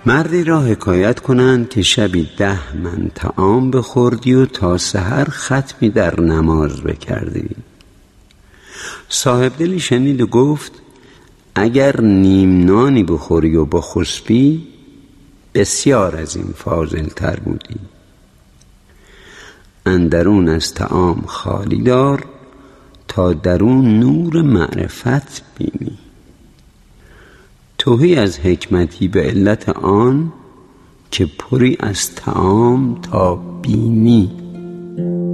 مردی را حکایت کنند که شبی 10 من طعام بخوردی و تا سحر ختمی در نماز بکردی. صاحب دلی شنید و گفت اگر نیم نانی بخوری و بخسبی بسیار از این فاضل تر بودی. اندرون از طعام خالی دار تا درون نور معرفت بینی. تهی از حکمتی به علت آن که پری از طعام تا بینی.